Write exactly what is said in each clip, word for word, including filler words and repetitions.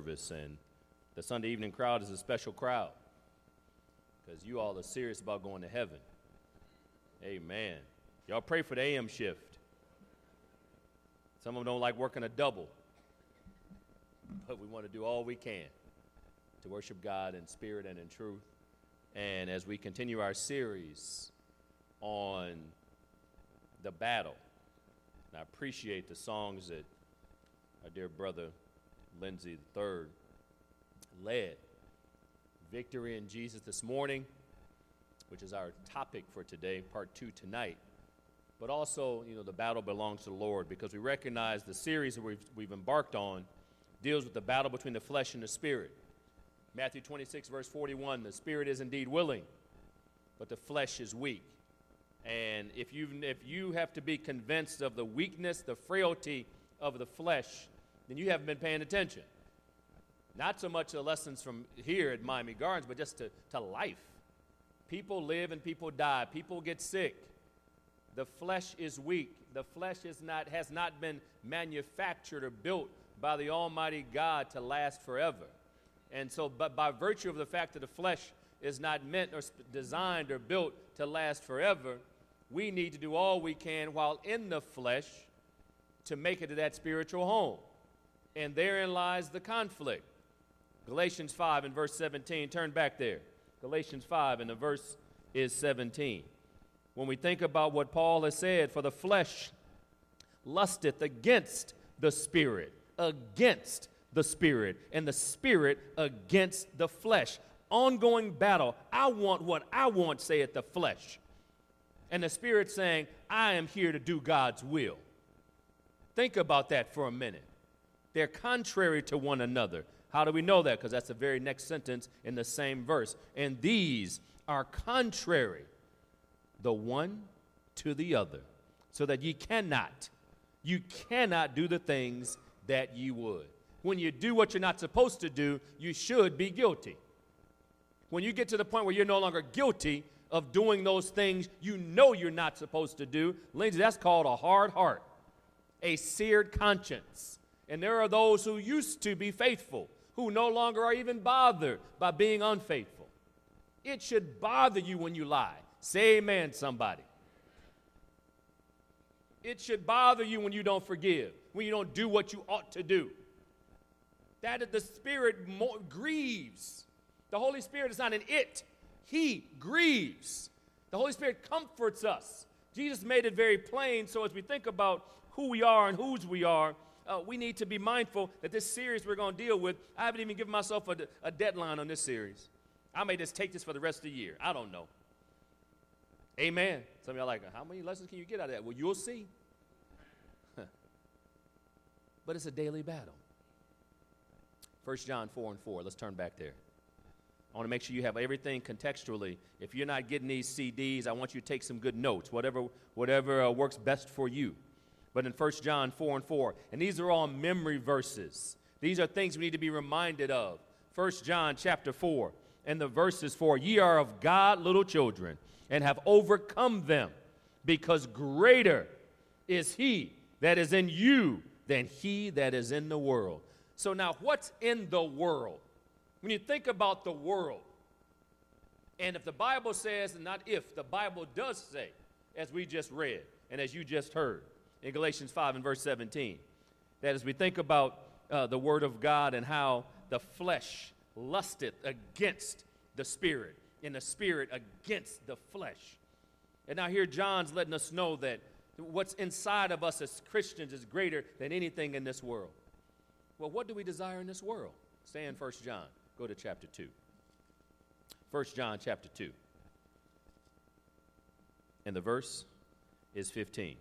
service, and the Sunday evening crowd is a special crowd because you all are serious about going to heaven. Amen. Y'all pray for the A M shift. Some of them don't like working a double, but we want to do all we can to worship God in spirit and in truth. And as we continue our series on the battle, and I appreciate the songs that our dear brother Lindsay the third led. Victory in Jesus this morning, which is our topic for today, part two tonight. But also, you know, the battle belongs to the Lord, because we recognize the series that we've, we've embarked on deals with the battle between the flesh and the spirit. Matthew twenty-six, verse forty-one, the spirit is indeed willing, but the flesh is weak. And if you if you have to be convinced of the weakness, the frailty of the flesh, then you haven't been paying attention. Not so much the lessons from here at Miami Gardens, but just to, to life. People live and people die. People get sick. The flesh is weak. The flesh is not has not been manufactured or built by the Almighty God to last forever. And so, but by virtue of the fact that the flesh is not meant or designed or built to last forever, we need to do all we can while in the flesh to make it to that spiritual home. And therein lies the conflict. Galatians five and verse seventeen, turn back there. Galatians five and the verse is seventeen. When we think about what Paul has said, for the flesh lusteth against the spirit, against the spirit, and the spirit against the flesh. Ongoing battle. I want what I want, saith the flesh. And the spirit saying, I am here to do God's will. Think about that for a minute. They're contrary to one another. How do we know that? Because that's the very next sentence in the same verse. And these are contrary, the one to the other, so that ye cannot, you cannot do the things that ye would. When you do what you're not supposed to do, you should be guilty. When you get to the point where you're no longer guilty of doing those things you know you're not supposed to do, Lindsay, that's called a hard heart, a seared conscience. And there are those who used to be faithful, who no longer are even bothered by being unfaithful. It should bother you when you lie. Say amen, somebody. It should bother you when you don't forgive, when you don't do what you ought to do. That the Spirit mo- grieves. The Holy Spirit is not an it. He grieves. The Holy Spirit comforts us. Jesus made it very plain, so as we think about who we are and whose we are, uh, we need to be mindful that this series we're going to deal with, I haven't even given myself a, a deadline on this series. I may just take this for the rest of the year. I don't know. Amen. Some of y'all are like, how many lessons can you get out of that? Well, you'll see. But it's a daily battle. First John four and four. Let's turn back there. I want to make sure you have everything contextually. If you're not getting these C Ds, I want you to take some good notes, whatever, whatever uh, works best for you. But in First John four and four, and these are all memory verses. These are things we need to be reminded of. First John chapter four, and the verses for, ye are of God, little children, and have overcome them, because greater is he that is in you than he that is in the world. So now, what's in the world? When you think about the world, and if the Bible says, and not if, the Bible does say, as we just read, and as you just heard, in Galatians five and verse seventeen, that as we think about uh, the Word of God and how the flesh lusteth against the Spirit, and the Spirit against the flesh. And now here John's letting us know that what's inside of us as Christians is greater than anything in this world. Well, what do we desire in this world? Stay in First John. Go to chapter two. First John chapter two. And the verse is fifteen,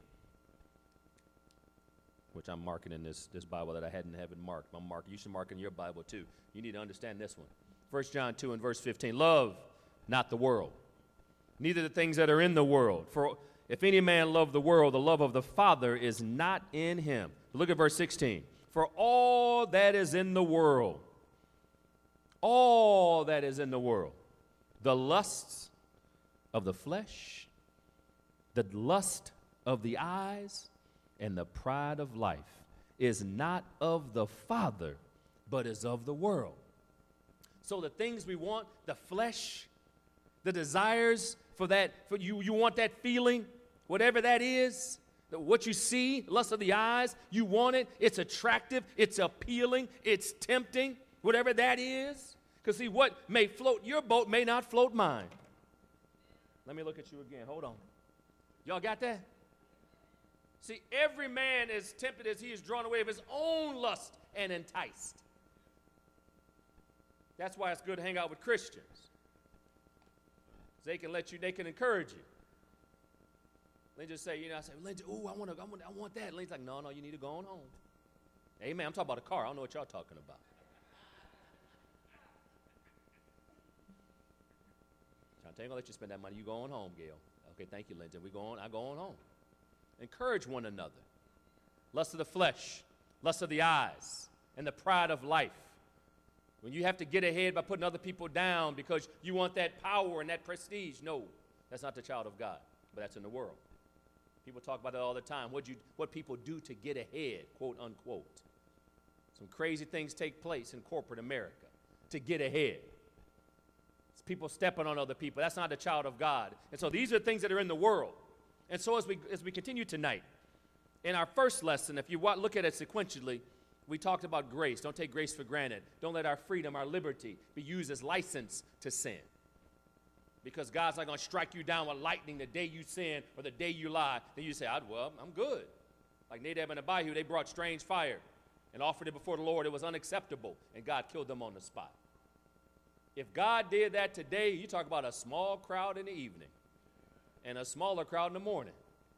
which I'm marking in this, this Bible that I hadn't have it marked. I'm marking. You should mark in your Bible too. You need to understand this one. First John two and verse fifteen. Love not the world, neither the things that are in the world. For if any man love the world, the love of the Father is not in him. Look at verse sixteen. For all that is in the world, all that is in the world, the lusts of the flesh, the lust of the eyes, and the pride of life is not of the Father, but is of the world. So the things we want, the flesh, the desires for that, for you, you want that feeling, whatever that is, what you see, lust of the eyes, you want it, it's attractive, it's appealing, it's tempting, whatever that is. Because see, what may float your boat may not float mine. Let me look at you again. Hold on. Y'all got that? See, every man is tempted as he is drawn away of his own lust and enticed. That's why it's good to hang out with Christians. They can let you, they can encourage you. They just say, you know, I say, Lindsay, ooh, I want to, I want, I want that. Lindsay's like, no, no, you need to go on home. Amen. I'm talking about a car. I don't know what y'all talking about. I ain't gonna let you spend that money. You go on home, Gail. Okay, thank you, Lindsay. We go on. I go on home. Encourage one another. Lust of the flesh, lust of the eyes, and the pride of life. When you have to get ahead by putting other people down because you want that power and that prestige, no, that's not the child of God, but that's in the world. People talk about it all the time. What you, what people do to get ahead, quote unquote. Some crazy things take place in corporate America to get ahead. It's people stepping on other people. That's not the child of God. And so these are things that are in the world. And so as we as we continue tonight, in our first lesson, if you look at it sequentially, we talked about grace. Don't take grace for granted. Don't let our freedom, our liberty, be used as license to sin. Because God's not going to strike you down with lightning the day you sin or the day you lie. Then you say, well, I'm good. Like Nadab and Abihu, they brought strange fire and offered it before the Lord. It was unacceptable, and God killed them on the spot. If God did that today, you talk about a small crowd in the evening and a smaller crowd in the morning.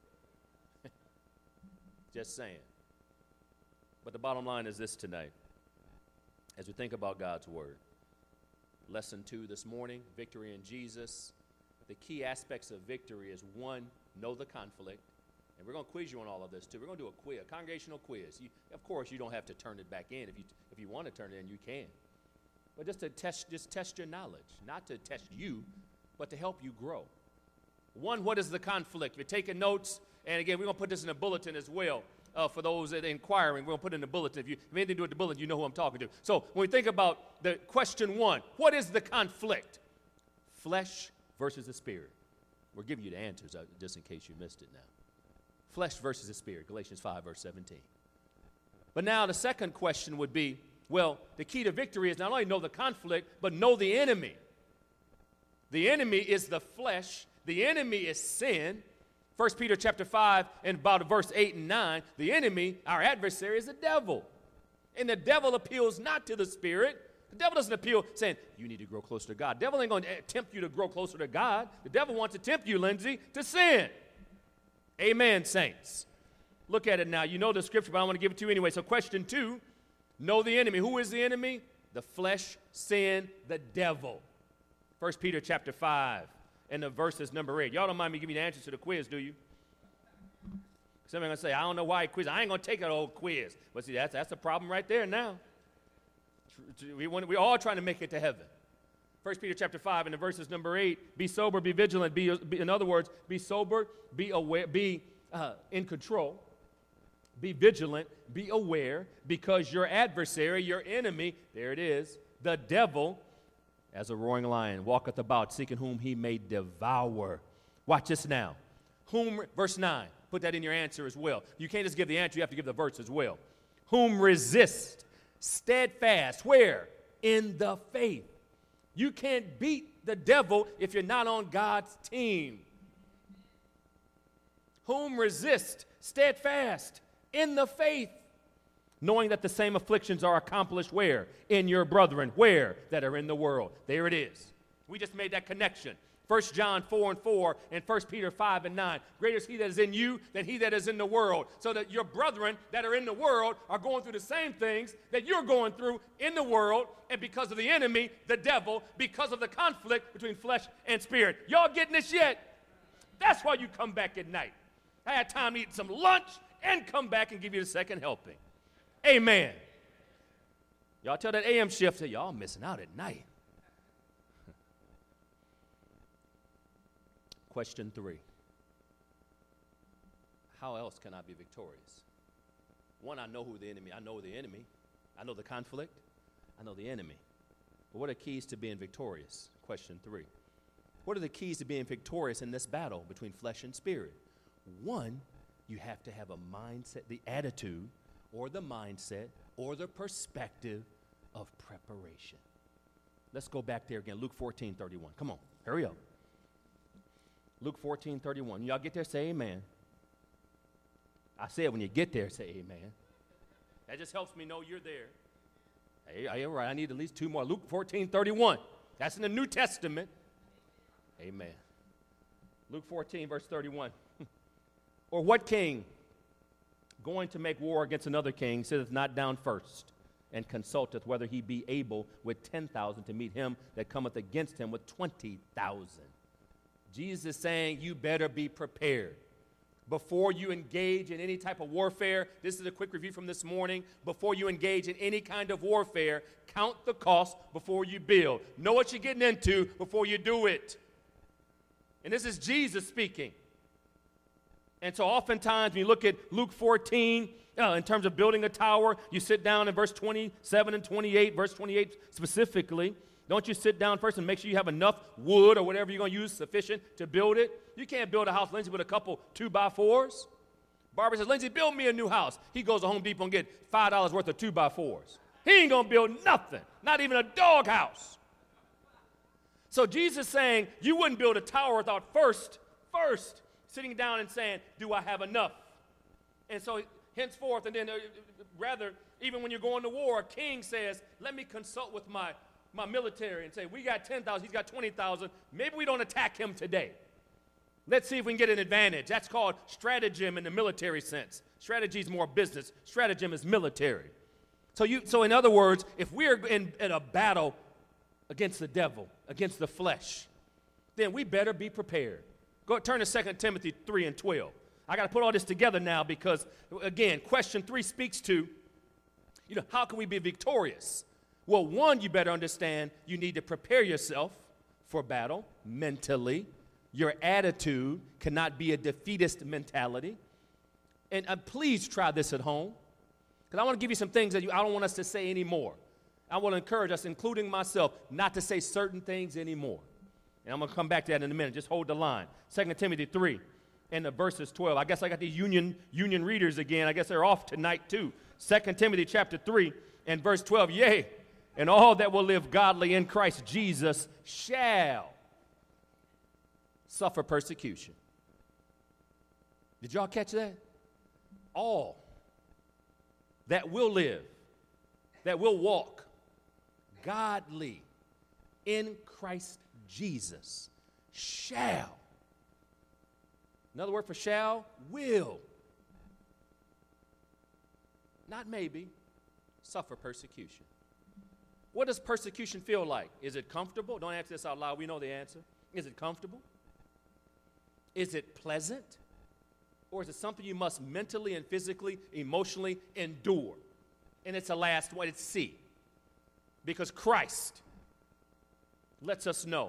Just saying. But the bottom line is this tonight, as we think about God's word. Lesson two this morning, victory in Jesus. The key aspects of victory is, one, know the conflict. And we're going to quiz you on all of this, too. We're going to do a quiz, a congregational quiz. You, of course, you don't have to turn it back in. If you, if you want to turn it in, you can. But just to test, just test your knowledge. Not to test you, but to help you grow. One, what is the conflict? If you're taking notes, and again, we're going to put this in a bulletin as well. Uh, for those that are inquiring, we're going to put it in the bulletin. If you have anything to do with the bulletin, you know who I'm talking to. So when we think about the question one, what is the conflict? Flesh versus the spirit. We're giving you the answers uh, just in case you missed it now. Flesh versus the spirit, Galatians five, verse seventeen. But now the second question would be, well, the key to victory is not only know the conflict, but know the enemy. The enemy is the flesh. The enemy is sin. First Peter chapter five and about verse eight and nine, the enemy, our adversary, is the devil. And the devil appeals not to the spirit. The devil doesn't appeal saying, you need to grow closer to God. The devil ain't going to tempt you to grow closer to God. The devil wants to tempt you, Lindsay, to sin. Amen, saints. Look at it now. You know the scripture, but I want to give it to you anyway. So question two, know the enemy. Who is the enemy? The flesh, sin, the devil. First Peter chapter five. And the verse is number eight. Y'all don't mind me giving you the answers to the quiz, do you? Somebody's going to say, I don't know why he quiz. I ain't going to take an old quiz. But see, that's, that's a problem right there now. We want, we're all trying to make it to heaven. First Peter chapter five and the verse is number eight. Be sober, be vigilant. Be, be in other words, be sober, be aware, be uh, in control. Be vigilant, be aware, because your adversary, your enemy, there it is, the devil, as a roaring lion, walketh about, seeking whom he may devour. Watch this now. Whom, verse nine, put that in your answer as well. You can't just give the answer, you have to give the verse as well. Whom resist, steadfast, where? In the faith. You can't beat the devil if you're not on God's team. Whom resist, steadfast, in the faith. Knowing that the same afflictions are accomplished where? In your brethren. Where? That are in the world. There it is. We just made that connection. First John four and four and First Peter five and nine. Greater is he that is in you than he that is in the world. So that your brethren that are in the world are going through the same things that you're going through in the world. And because of the enemy, the devil, because of the conflict between flesh and spirit. Y'all getting this yet? That's why you come back at night. I had time to eat some lunch and come back and give you the second helping. Amen. Y'all tell that A M shift, say, y'all missing out at night. Question three. How else can I be victorious? One, I know who the enemy, I know the enemy. I know the conflict. I know the enemy. But what are keys to being victorious? Question three. What are the keys to being victorious in this battle between flesh and spirit? One, you have to have a mindset, the attitude or the mindset or the perspective of preparation. Let's go back there again. Luke fourteen thirty-one. Come on, hurry up. Luke fourteen thirty-one. Y'all get there, say amen. I said when you get there, say amen. That just helps me know you're there. Hey, all right, I need at least two more. Luke fourteen thirty-one. That's in the New Testament. Amen. Luke fourteen, verse thirty-one. Or what king going to make war against another king sitteth not down first and consulteth whether he be able with ten thousand to meet him that cometh against him with twenty thousand? Jesus is saying you better be prepared. Before you engage in any type of warfare, this is a quick review from this morning. Before you engage in any kind of warfare, count the cost before you build. Know what you're getting into before you do it. And this is Jesus speaking. And so oftentimes when you look at Luke fourteen, uh, in terms of building a tower, you sit down in verse twenty-seven and twenty-eight, verse twenty-eight specifically. Don't you sit down first and make sure you have enough wood or whatever you're going to use sufficient to build it? You can't build a house, Lindsay, with a couple two-by-fours. Barbara says, Lindsay, build me a new house. He goes to Home Depot and get five dollars worth of two-by-fours. He ain't going to build nothing, not even a dog house. So Jesus is saying you wouldn't build a tower without first, first sitting down and saying, do I have enough? And so henceforth, and then uh, rather, even when you're going to war, a king says, let me consult with my my military and say, we got ten thousand, he's got twenty thousand. Maybe we don't attack him today. Let's see if we can get an advantage. That's called stratagem in the military sense. Strategy is more business. Stratagem is military. So, you, so in other words, if we're in, in a battle against the devil, against the flesh, then we better be prepared. Go turn to Second Timothy three and twelve. I got to put all this together now because, again, question three speaks to, you know, how can we be victorious? Well, one, you better understand you need to prepare yourself for battle mentally. Your attitude cannot be a defeatist mentality. And uh, please try this at home, because I want to give you some things that you, I don't want us to say anymore. I want to encourage us, including myself, not to say certain things anymore. And I'm going to come back to that in a minute. Just hold the line. Second Timothy three and the verses twelve. I guess I got these union, union readers again. I guess they're off tonight too. Second Timothy chapter three and verse twelve. Yea, and all that will live godly in Christ Jesus shall suffer persecution. Did y'all catch that? All that will live, that will walk godly in Christ Jesus shall. Another word for shall, will. Not maybe, suffer persecution. What does persecution feel like? Is it comfortable? Don't answer this out loud. We know the answer. Is it comfortable? Is it pleasant? Or is it something you must mentally and physically, emotionally endure? And it's a last one. It's C. Because Christ lets us know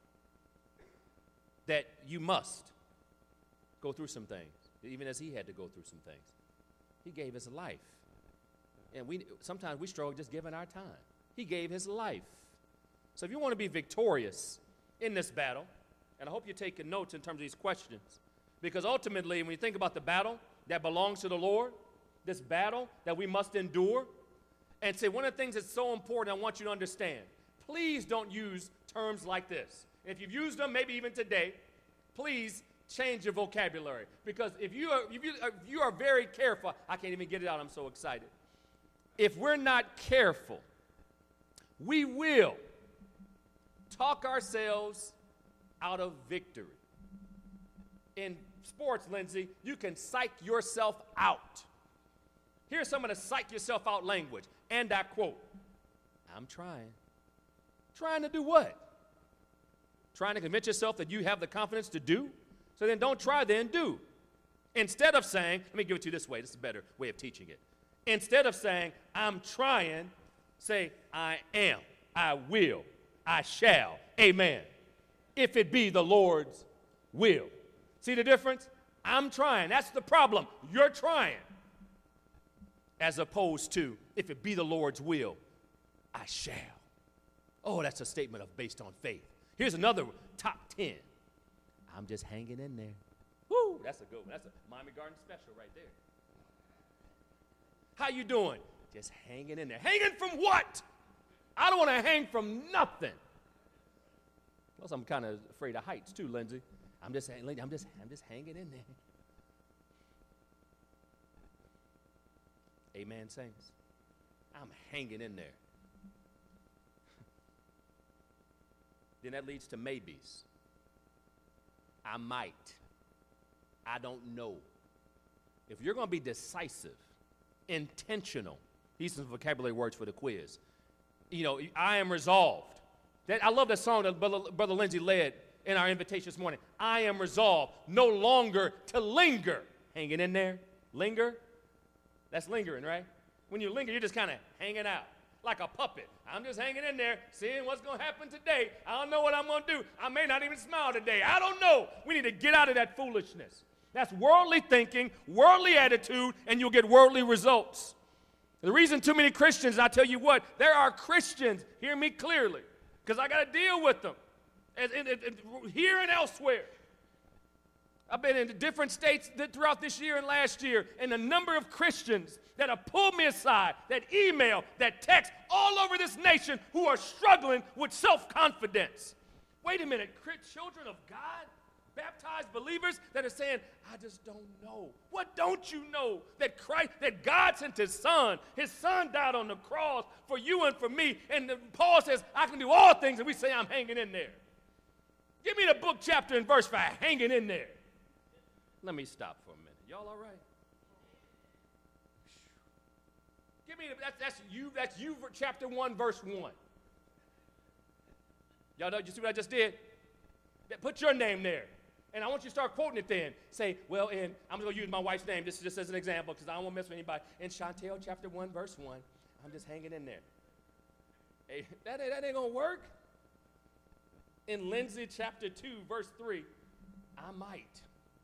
that you must go through some things, even as he had to go through some things. He gave his life. And we sometimes we struggle just giving our time. He gave his life. So if you want to be victorious in this battle, and I hope you're taking notes in terms of these questions, because ultimately when you think about the battle that belongs to the Lord, this battle that we must endure, and say one of the things that's so important I want you to understand, please don't use terms like this. If you've used them, maybe even today, please change your vocabulary. Because if you are, if you, if you are very careful, I can't even get it out, I'm so excited. If we're not careful, we will talk ourselves out of victory. In sports, Lindsay, you can psych yourself out. Here's some of the psych yourself out language. And I quote, I'm trying. Trying to do what? Trying to convince yourself that you have the confidence to do? So then don't try, then do. Instead of saying, let me give it to you this way. This is a better way of teaching it. Instead of saying, I'm trying, say, I am, I will, I shall, amen, if it be the Lord's will. See the difference? I'm trying. That's the problem. You're trying. As opposed to, if it be the Lord's will, I shall. Oh, that's a statement of based on faith. Here's another top ten. I'm just hanging in there. Woo, that's a good one. That's a Miami Garden special right there. How you doing? Just hanging in there. Hanging from what? I don't want to hang from nothing. Plus, I'm kind of afraid of heights too, Lindsay. I'm just, I'm just, I'm just hanging in there. Amen, saints. I'm hanging in there. Then that leads to maybes. I might. I don't know. If you're going to be decisive, intentional, these are some vocabulary words for the quiz. You know, I am resolved. That, I love that song that Brother, Brother Lindsay led in our invitation this morning. I am resolved no longer to linger. Hanging in there. Linger. That's lingering, right? When you linger, you're just kind of hanging out like a puppet. I'm just hanging in there, seeing what's going to happen today. I don't know what I'm going to do. I may not even smile today. I don't know. We need to get out of that foolishness. That's worldly thinking, worldly attitude, and you'll get worldly results. The reason too many Christians, and I tell you what, there are Christians, hear me clearly, because I got to deal with them and, and, and, here and elsewhere. I've been in different states throughout this year and last year, and the number of Christians that have pulled me aside, that email, that text, all over this nation who are struggling with self-confidence. Wait a minute, children of God, baptized believers that are saying, I just don't know. What don't you know? That Christ, that God sent his son. His son died on the cross for you and for me. And the, Paul says, I can do all things, and we say I'm hanging in there. Give me the book, chapter, and verse for hanging in there. Let me stop for a minute. Y'all all right? Give me the, that's, that's you, that's you for chapter one, verse one. Y'all know, you see what I just did? Put your name there. And I want you to start quoting it then. Say, well, in, I'm going to use my wife's name. This is just as an example because I don't want to mess with anybody. In Chantel chapter one, verse one, I'm just hanging in there. Hey, that, that ain't going to work. In Lindsay chapter two, verse three, I might.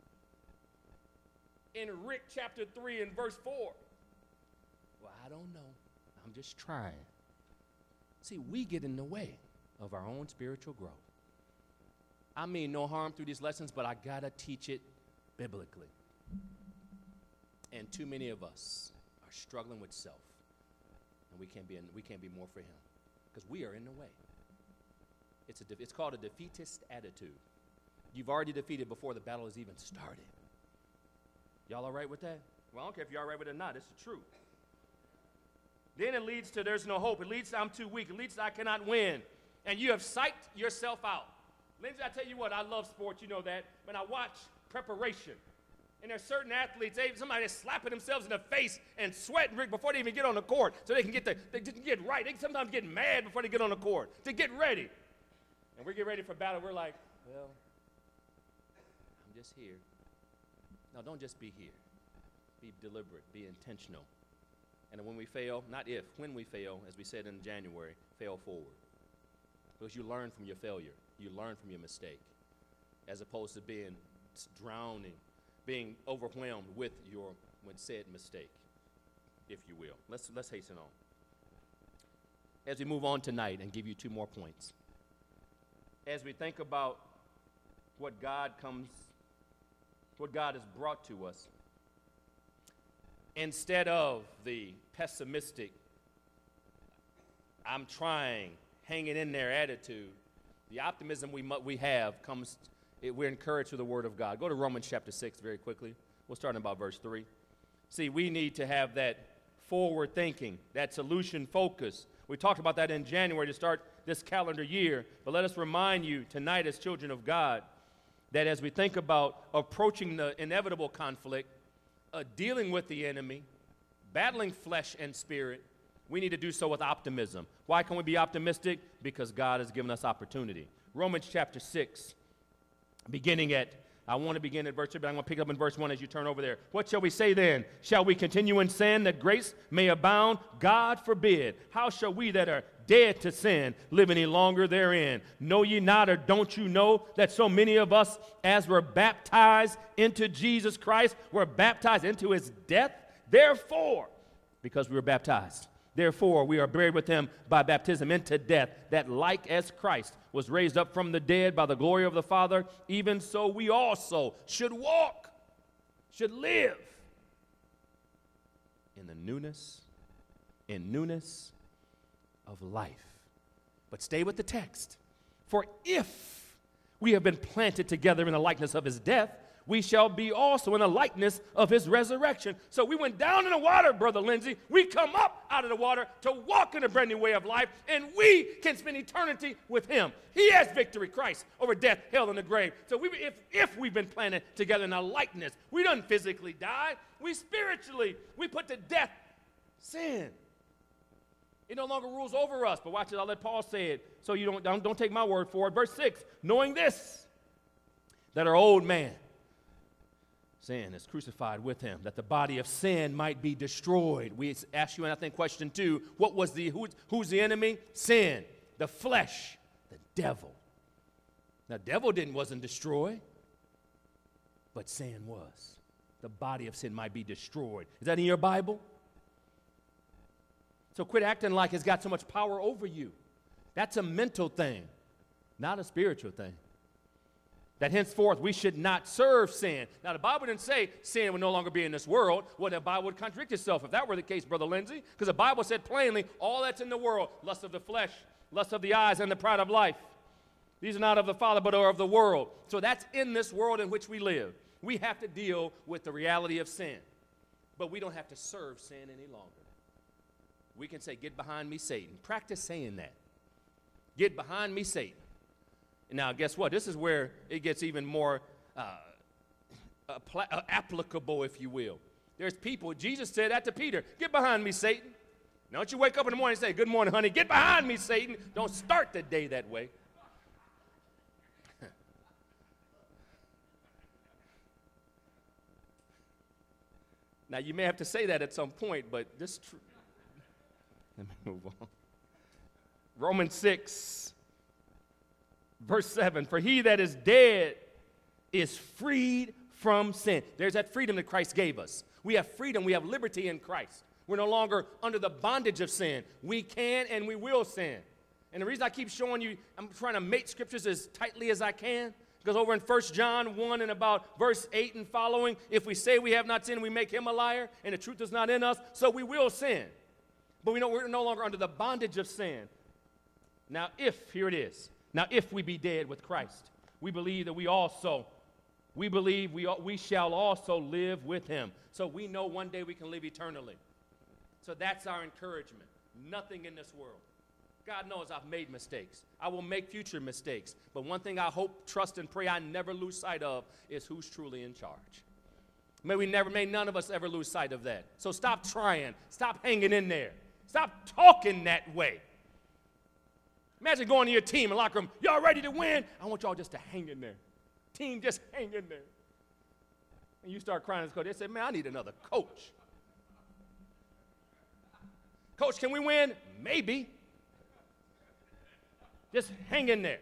In Rick chapter three and verse four, well, I don't know. I'm just trying. See, we get in the way of our own spiritual growth. I mean no harm through these lessons, but I got to teach it biblically. And too many of us are struggling with self. And we can't be, in, we can't be more for him because we are in the way. It's, a de- it's called a defeatist attitude. You've already defeated before the battle has even started. Y'all all right with that? Well, I don't care if you're all right with it or not. It's the truth. Then it leads to there's no hope. It leads to I'm too weak. It leads to I cannot win. And you have psyched yourself out. Lindsay, I tell you what, I love sports, you know that. When I watch preparation, and there's certain athletes, they, somebody is slapping themselves in the face and sweating before they even get on the court so they can get the, they can get right. They sometimes get mad before they get on the court to get ready. And we get ready for battle. We're like, well, I'm just here. No, don't just be here. Be deliberate. Be intentional. And when we fail, not if, when we fail, as we said in January, fail forward. Because you learn from your failure. You learn from your mistake. As opposed to being drowning, being overwhelmed with your when said mistake, if you will. Let's, let's hasten on. As we move on tonight and give you two more points. As we think about what God comes, what God has brought to us, instead of the pessimistic, I'm trying, hanging in there attitude, the optimism we mu- we have comes, it, we're encouraged through the Word of God. Go to Romans chapter six very quickly. We'll start in about verse three. See, we need to have that forward thinking, that solution focus. We talked about that in January to start this calendar year, but let us remind you tonight as children of God that as we think about approaching the inevitable conflict, uh, dealing with the enemy, battling flesh and spirit, we need to do so with optimism. Why can we be optimistic? Because God has given us opportunity. Romans chapter six, beginning at, I want to begin at verse two, but I'm going to pick up in verse one as you turn over there. What shall we say then? Shall we continue in sin that grace may abound? God forbid. How shall we that are dead to sin live any longer therein? Know ye not, or don't you know that so many of us as were baptized into Jesus Christ were baptized into his death? Therefore, because we were baptized Therefore, we are buried with him by baptism into death, that like as Christ was raised up from the dead by the glory of the Father, even so we also should walk, should live in the newness, in newness of life. But stay with the text. For if we have been planted together in the likeness of his death, we shall be also in the likeness of his resurrection. So we went down in the water, Brother Lindsay. We come up out of the water to walk in a brand new way of life, and we can spend eternity with him. He has victory, Christ, over death, hell, and the grave. So we, if, if we've been planted together in a likeness, we don't physically die. We spiritually, we put to death sin. It no longer rules over us. But watch it, I'll let Paul say it, so you don't, don't, don't take my word for it. Verse six, knowing this, that our old man, sin, is crucified with him, that the body of sin might be destroyed. We asked you, and I think question two, what was the, who, who's the enemy? Sin, the flesh, the devil. Now, devil didn't, wasn't destroyed, but sin was. The body of sin might be destroyed. Is that in your Bible? So quit acting like it's got so much power over you. That's a mental thing, not a spiritual thing. That henceforth we should not serve sin. Now, the Bible didn't say sin would no longer be in this world. Well, the Bible would contradict itself if that were the case, Brother Lindsay, because the Bible said plainly, all that's in the world, lust of the flesh, lust of the eyes, and the pride of life. These are not of the Father, but are of the world. So that's in this world in which we live. We have to deal with the reality of sin. But we don't have to serve sin any longer. We can say, get behind me, Satan. Practice saying that. Get behind me, Satan. Now, guess what? This is where it gets even more uh, apl- uh, applicable, if you will. There's people, Jesus said that to Peter, get behind me, Satan. Now, don't you wake up in the morning and say, good morning, honey, get behind me, Satan. Don't start the day that way. Now, you may have to say that at some point, but this tr- let me move on. Romans six. Verse seven, for he that is dead is freed from sin. There's that freedom that Christ gave us. We have freedom, we have liberty in Christ. We're no longer under the bondage of sin. We can and we will sin. And the reason I keep showing you, I'm trying to mate scriptures as tightly as I can, because over in First John one and about verse eight and following, if we say we have not sinned, we make him a liar, and the truth is not in us, so we will sin. But we know we're no longer under the bondage of sin. Now if, here it is, now, if we be dead with Christ, we believe that we also, we believe we, we shall also live with him. So we know one day we can live eternally. So that's our encouragement. Nothing in this world. God knows I've made mistakes. I will make future mistakes. But one thing I hope, trust, and pray I never lose sight of is who's truly in charge. May we never, may none of us ever lose sight of that. So stop trying. Stop hanging in there. Stop talking that way. Imagine going to your team and locker room, y'all ready to win? I want y'all just to hang in there. Team, just hang in there. And you start crying as coach. They say, man, I need another coach. Coach, can we win? Maybe. Just hang in there.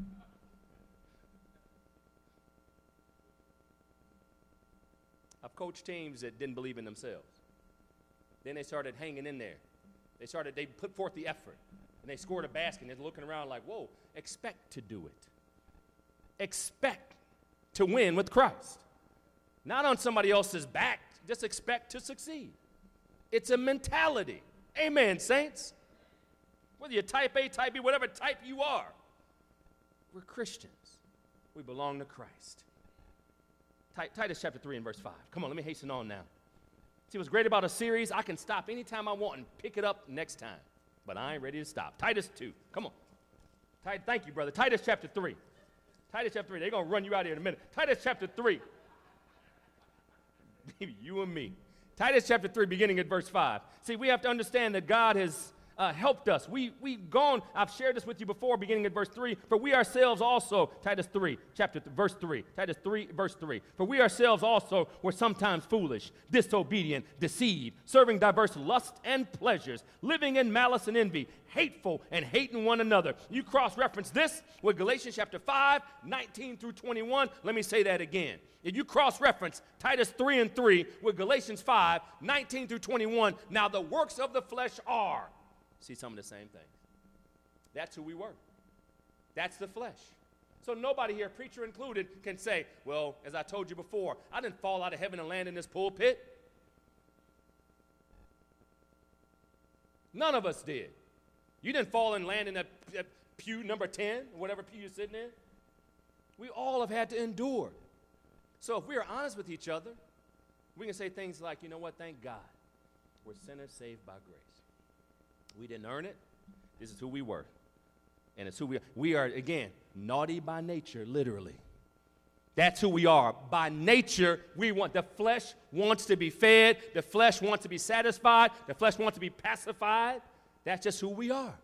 I've coached teams that didn't believe in themselves. Then they started hanging in there. They started, they put forth the effort. And they scored a basket, and they're looking around like, whoa, expect to do it. Expect to win with Christ. Not on somebody else's back. Just expect to succeed. It's a mentality. Amen, saints. Whether you're type A, type B, whatever type you are, we're Christians. We belong to Christ. Titus chapter three and verse five. Come on, let me hasten on now. See, what's great about a series, I can stop anytime I want and pick it up next time. But I ain't ready to stop. Titus two. Come on. Tit- Thank you, brother. Titus chapter three. Titus chapter three. They're going to run you out here in a minute. Titus chapter three. Maybe you and me. Titus chapter three, beginning at verse five. See, we have to understand that God has uh, helped us. We, we've gone, I've shared this with you before, beginning at verse three. For we ourselves also, Titus three, chapter, th- verse three, Titus three, verse three. For we ourselves also were sometimes foolish, disobedient, deceived, serving diverse lusts and pleasures, living in malice and envy, hateful and hating one another. You cross-reference this with Galatians chapter five, nineteen through twenty-one. Let me say that again. If you cross-reference Titus three and three with Galatians five, nineteen through twenty-one, now the works of the flesh are, see some of the same things. That's who we were. That's the flesh. So nobody here, preacher included, can say, well, as I told you before, I didn't fall out of heaven and land in this pulpit. None of us did. You didn't fall and land in that, that pew number ten, whatever pew you're sitting in. We all have had to endure. So if we are honest with each other, we can say things like, you know what, thank God. We're sinners saved by grace. We didn't earn it. This is who we were. And it's who we are. We are, again, naughty by nature, literally. That's who we are. By nature, we want, the flesh wants to be fed. The flesh wants to be satisfied. The flesh wants to be pacified. That's just who we are.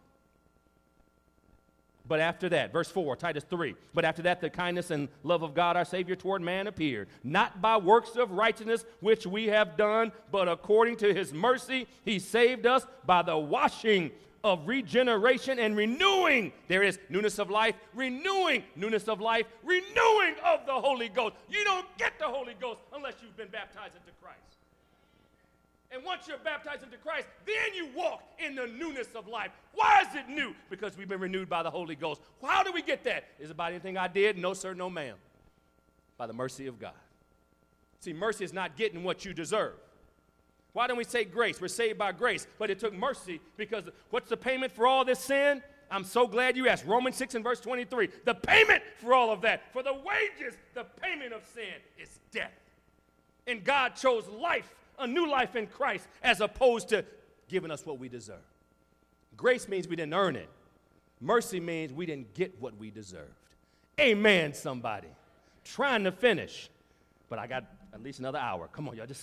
But after that, verse four, Titus three, but after that the kindness and love of God our Savior toward man appeared, not by works of righteousness which we have done, but according to his mercy he saved us by the washing of regeneration and renewing. There is newness of life, renewing, newness of life, renewing of the Holy Ghost. You don't get the Holy Ghost unless you've been baptized into Christ. And once you're baptized into Christ, then you walk in the newness of life. Why is it new? Because we've been renewed by the Holy Ghost. How do we get that? Is it by anything I did? No, sir, no, ma'am. By the mercy of God. See, mercy is not getting what you deserve. Why don't we say grace? We're saved by grace, but it took mercy because what's the payment for all this sin? I'm so glad you asked. Romans six and verse twenty-three. The payment for all of that, for the wages, the payment of sin is death. And God chose life, a new life in Christ, as opposed to giving us what we deserve. Grace means we didn't earn it. Mercy means we didn't get what we deserved. Amen, somebody. Trying to finish, but I got at least another hour. Come on, y'all, just...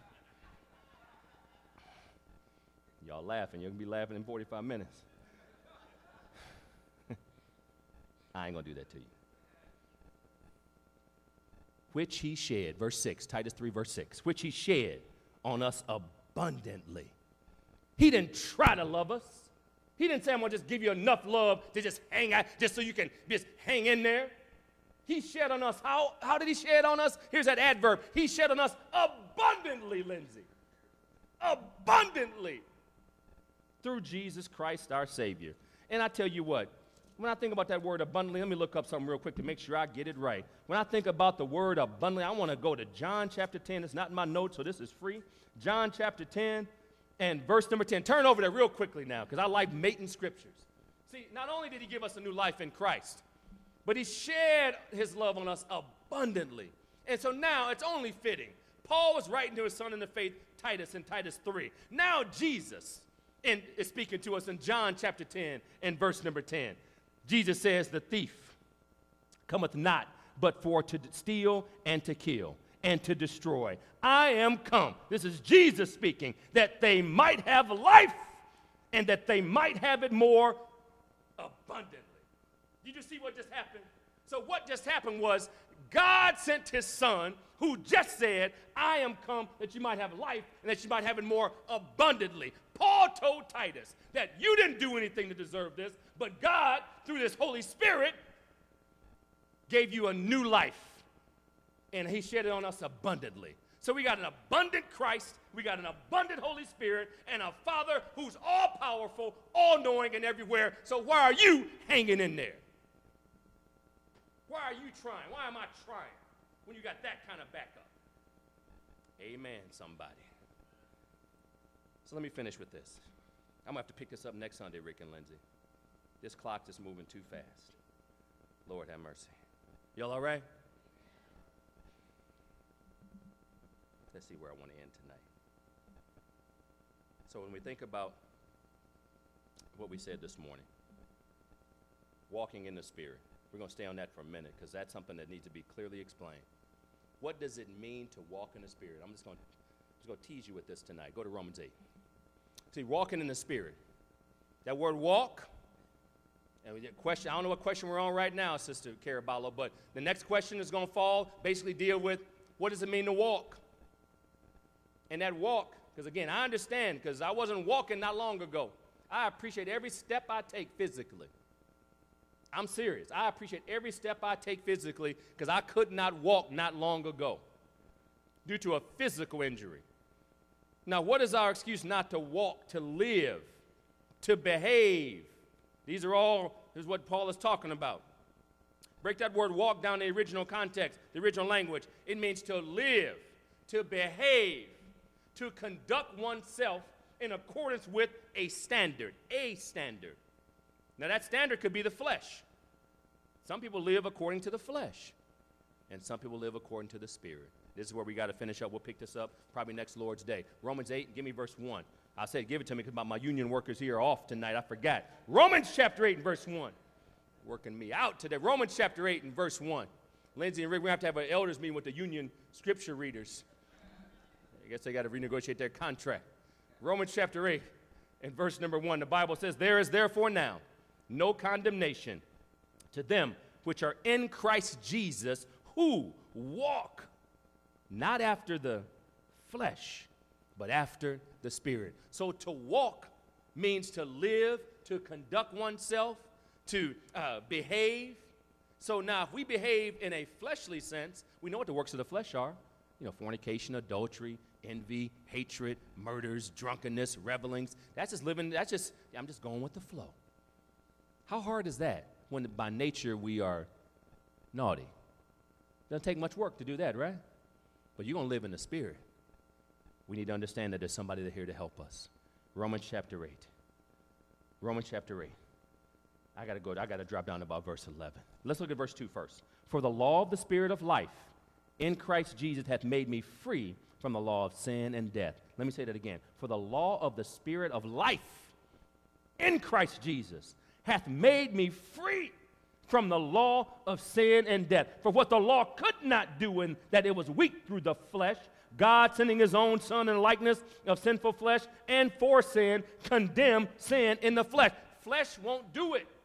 Y'all laughing. You're going to be laughing in forty-five minutes. I ain't going to do that to you. Which he shed, verse six, Titus three, verse six, which he shed on us abundantly. He didn't try to love us. He didn't say, I'm going to just give you enough love to just hang out, just so you can just hang in there. He shed on us. How, how did he shed on us? Here's that adverb. He shed on us abundantly, Lindsay. Abundantly. Through Jesus Christ, our Savior. And I tell you what, when I think about that word abundantly, let me look up something real quick to make sure I get it right. When I think about the word abundantly, I want to go to John chapter ten. It's not in my notes, so this is free. John chapter ten and verse number ten. Turn over there real quickly now, because I like mating scriptures. See, not only did he give us a new life in Christ, but he shared his love on us abundantly. And so now it's only fitting. Paul was writing to his son in the faith, Titus, in Titus three. Now Jesus and is speaking to us in John chapter ten and verse number ten. Jesus says, the thief cometh not but for to steal and to kill and to destroy. I am come, this is Jesus speaking, that they might have life and that they might have it more abundantly. Did you see what just happened? So what just happened was God sent his son who just said, I am come that you might have life and that you might have it more abundantly. Paul told Titus that you didn't do anything to deserve this, but God, through this Holy Spirit, gave you a new life, and he shed it on us abundantly. So we got an abundant Christ, we got an abundant Holy Spirit, and a Father who's all-powerful, all-knowing, and everywhere. So why are you hanging in there? Why are you trying? Why am I trying when you got that kind of backup? Amen, somebody. So let me finish with this. I'm going to have to pick this up next Sunday, Rick and Lindsay. This clock is moving too fast. Lord have mercy. Y'all all right? Let's see where I want to end tonight. So when we think about what we said this morning, walking in the Spirit, we're going to stay on that for a minute because that's something that needs to be clearly explained. What does it mean to walk in the Spirit? I'm just going to, just going to tease you with this tonight. Go to Romans eight. See, walking in the Spirit That word walk, and we get question, I don't know what question we're on right now, Sister Caraballo, but the next question is going to fall, basically deal with what does it mean to walk? And that walk, because again, I understand, because I wasn't walking not long ago. I appreciate every step I take physically. I'm serious. I appreciate every step I take physically because I could not walk not long ago due to a physical injury. Now, what is our excuse not to walk, to live, to behave? These are all, this is what Paul is talking about. Break that word walk down in the original context, the original language. It means to live, to behave, to conduct oneself in accordance with a standard, a standard. Now, that standard could be the flesh. Some people live according to the flesh, and some people live according to the Spirit. This is where we got to finish up. We'll pick this up probably next Lord's Day. Romans eight, give me verse one. I said give it to me because my union workers here are off tonight. I forgot. Romans chapter eight and verse one. Working me out today. Romans chapter eight and verse one. Lindsay and Rick, we have to have an elders meeting with the union scripture readers. I guess they got to renegotiate their contract. Romans chapter eight and verse number one. The Bible says, there is therefore now no condemnation to them which are in Christ Jesus, who walk not after the flesh, but after the Spirit. So to walk means to live, to conduct oneself, to uh, behave. So now if we behave in a fleshly sense, we know what the works of the flesh are. You know, fornication, adultery, envy, hatred, murders, drunkenness, revelings. That's just living, that's just, I'm just going with the flow. How hard is that when by nature we are naughty? Doesn't take much work to do that, right? But you're going to live in the Spirit. We need to understand that there's somebody there here to help us. Romans chapter eight. Romans chapter eight. I got to go, I got to drop down to about verse eleven. Let's look at verse two first. For the law of the Spirit of life in Christ Jesus hath made me free from the law of sin and death. Let me say that again. For the law of the Spirit of life in Christ Jesus hath made me free from the law of sin and death. For what the law could not do, in that it was weak through the flesh, God sending his own Son in likeness of sinful flesh, and for sin, condemned sin in the flesh. Flesh won't do it.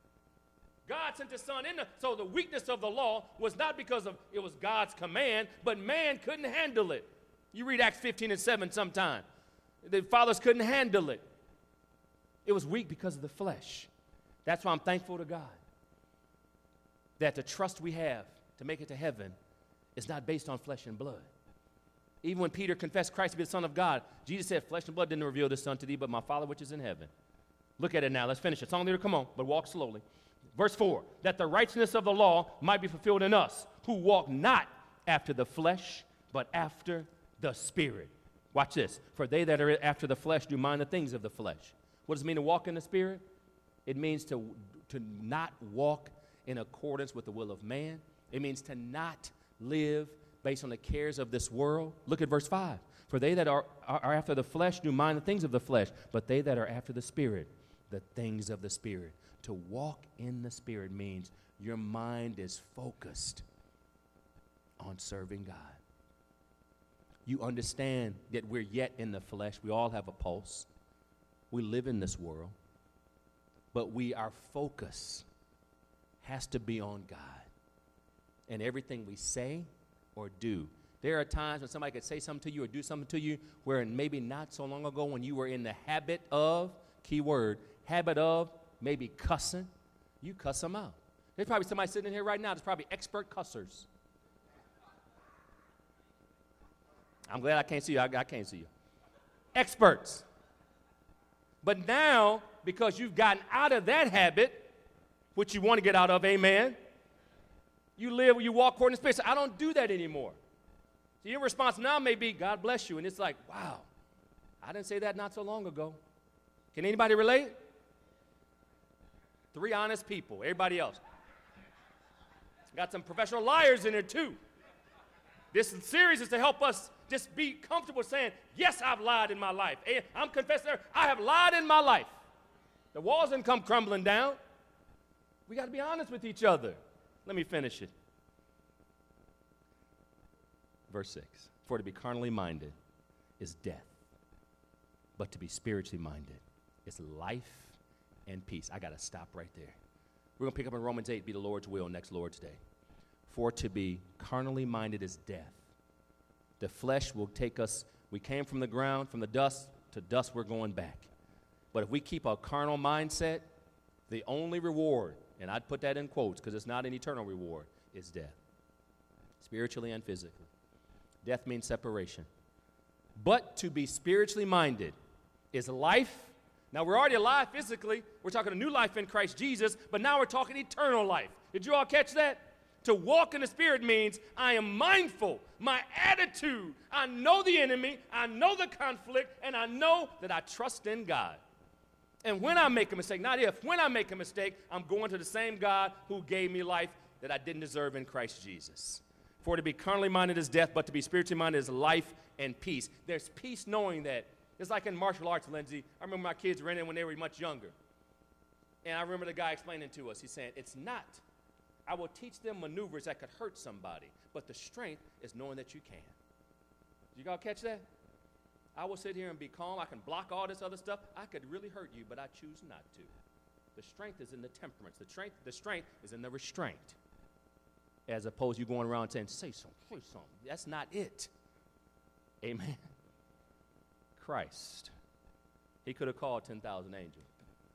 God sent his Son in the, so the weakness of the law was not because of it was God's command, but man couldn't handle it. You read Acts fifteen and seven sometime. The fathers couldn't handle it. It was weak because of the flesh. That's why I'm thankful to God that the trust we have to make it to heaven is not based on flesh and blood. Even when Peter confessed Christ to be the Son of God, Jesus said, flesh and blood didn't reveal this Son to thee, but my Father which is in heaven. Look at it now. Let's finish it. Song leader, come on, but walk slowly. Verse four, that the righteousness of the law might be fulfilled in us, who walk not after the flesh, but after the Spirit. Watch this. For they that are after the flesh do mind the things of the flesh. What does it mean to walk in the Spirit? It means to, to not walk in accordance with the will of man. It means to not live based on the cares of this world. Look at verse five. For they that are, are, are after the flesh do mind the things of the flesh, but they that are after the Spirit, the things of the Spirit. To walk in the Spirit means your mind is focused on serving God. You understand that we're yet in the flesh. We all have a pulse. We live in this world. But we, our focus has to be on God. And everything we say or do. There are times when somebody could say something to you or do something to you where maybe not so long ago when you were in the habit of, key word, habit of maybe cussing, you cuss them out. There's probably somebody sitting in here right now that's probably expert cussers. I'm glad I can't see you. I, I can't see you. Experts. But now, because you've gotten out of that habit, which you want to get out of, amen, you live, you walk according to the Spirit. I don't do that anymore. So your response now may be, God bless you. And it's like, wow, I didn't say that not so long ago. Can anybody relate? Three honest people. Everybody else. Got some professional liars in there too. This series is to help us just be comfortable saying, yes, I've lied in my life. I'm confessing, I have lied in my life. The walls didn't come crumbling down. We got to be honest with each other. Let me finish it. Verse six. For to be carnally minded is death, but to be spiritually minded is life and peace. I got to stop right there. We're going to pick up in Romans eight, be the Lord's will, next Lord's Day. For to be carnally minded is death. The flesh will take us, we came from the ground, from the dust, to dust we're going back. But if we keep a carnal mindset, the only reward, and I'd put that in quotes because it's not an eternal reward, is death, spiritually and physically. Death means separation. But to be spiritually minded is life. Now, we're already alive physically. We're talking a new life in Christ Jesus, but now we're talking eternal life. Did you all catch that? To walk in the Spirit means I am mindful. My attitude, I know the enemy, I know the conflict, and I know that I trust in God. And when I make a mistake, not if, when I make a mistake, I'm going to the same God who gave me life that I didn't deserve in Christ Jesus. For to be carnally minded is death, but to be spiritually minded is life and peace. There's peace knowing that. It's like in martial arts, Lindsay. I remember my kids ran in when they were much younger. And I remember the guy explaining to us, he's saying, it's not. I will teach them maneuvers that could hurt somebody, but the strength is knowing that you can. Did you all catch that? I will sit here and be calm. I can block all this other stuff. I could really hurt you, but I choose not to. The strength is in the temperance. The strength, the strength is in the restraint. As opposed to you going around saying, say something, say something. That's not it. Amen. Christ. He could have called ten thousand angels.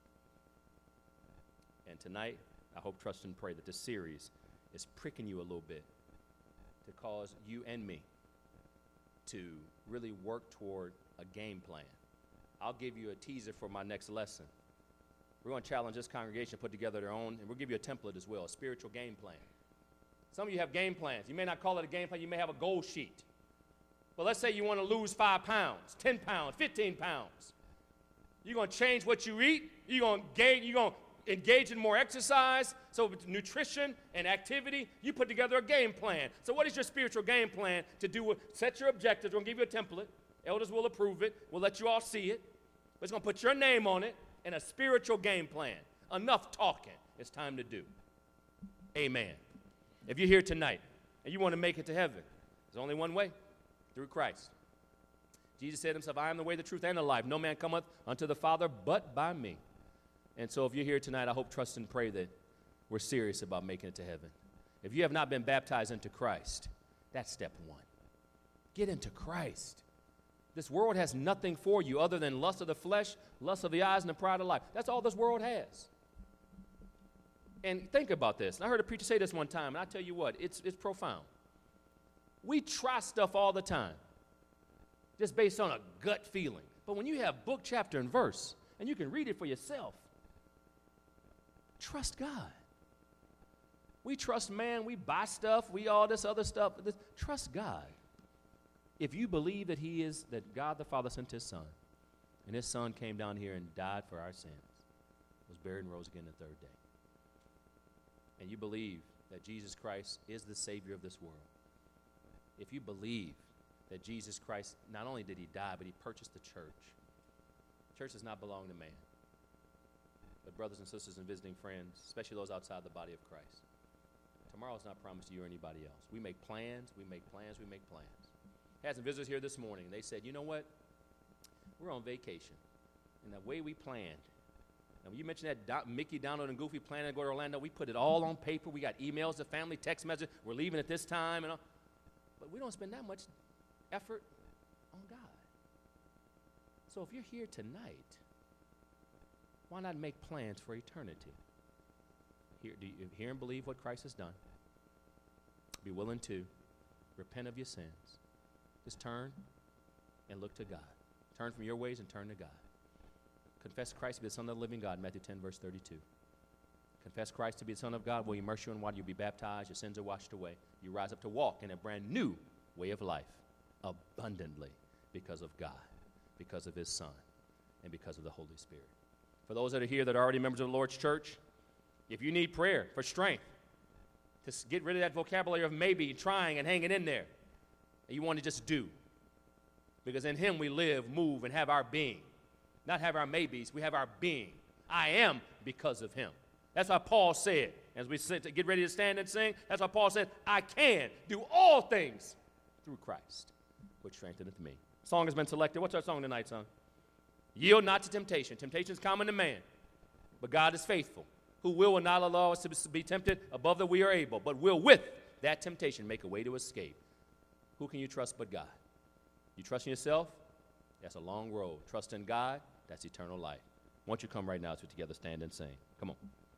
And tonight, I hope, trust, and pray that this series is pricking you a little bit to cause you and me to really work toward a game plan. I'll give you a teaser for my next lesson. We're going to challenge this congregation to put together their own, and we'll give you a template as well, a spiritual game plan. Some of you have game plans. You may not call it a game plan. You may have a goal sheet. But let's say you want to lose five pounds, ten pounds, fifteen pounds. You're going to change what you eat. You're going to engage, you're going to engage in more exercise. So with nutrition and activity, you put together a game plan. So what is your spiritual game plan to do? With, set your objectives. We're going to give you a template. Elders will approve it. We'll let you all see it. But it's going to put your name on it and a spiritual game plan. Enough talking. It's time to do. Amen. If you're here tonight and you want to make it to heaven, there's only one way. Through Christ. Jesus said himself, I am the way, the truth, and the life. No man cometh unto the Father but by me. And so if you're here tonight, I hope, trust, and pray that we're serious about making it to heaven. If you have not been baptized into Christ, that's step one. Get into Christ. This world has nothing for you other than lust of the flesh, lust of the eyes, and the pride of life. That's all this world has. And think about this. I heard a preacher say this one time, and I tell you what, it's, it's profound. We try stuff all the time, just based on a gut feeling. But when you have book, chapter, and verse, and you can read it for yourself, trust God. We trust man, we buy stuff, we all this other stuff. This, trust God. If you believe that he is, that God the Father sent his son, and his son came down here and died for our sins, was buried and rose again the third day, and you believe that Jesus Christ is the Savior of this world, if you believe that Jesus Christ, not only did he die, but he purchased the church. The church does not belong to man. But brothers and sisters and visiting friends, especially those outside the body of Christ, tomorrow is not promised to you or anybody else. We make plans, we make plans, we make plans. I had some visitors here this morning, and they said, you know what? We're on vacation, and the way we planned, and when you mentioned that Do- Mickey, Donald, and Goofy planning to go to Orlando, we put it all on paper. We got emails to family, text messages. We're leaving at this time, and all. But we don't spend that much effort on God. So if you're here tonight, why not make plans for eternity? Hear, do you hear and believe what Christ has done? Be willing to repent of your sins. Just turn and look to God. Turn from your ways and turn to God. Confess Christ to be the Son of the living God, Matthew ten, verse thirty-two. Confess Christ to be the Son of God, will immerse you in water, you'll be baptized, your sins are washed away. You rise up to walk in a brand new way of life, abundantly, because of God, because of his Son, and because of the Holy Spirit. For those that are here that are already members of the Lord's church, if you need prayer for strength, to get rid of that vocabulary of maybe, trying, and hanging in there, and you want to just do, because in him we live, move, and have our being. Not have our maybes, we have our being. I am because of him. That's why Paul said, as we sit to get ready to stand and sing, that's why Paul said, I can do all things through Christ, which strengtheneth me. Song has been selected. What's our song tonight, son? Yield not to temptation. Temptation is common to man. But God is faithful, who will not allow us to be tempted above that we are able, but will with that temptation make a way to escape. Who can you trust but God? You trust in yourself? That's a long road. Trust in God? That's eternal life. Won't you come right now as we together stand and sing? Come on.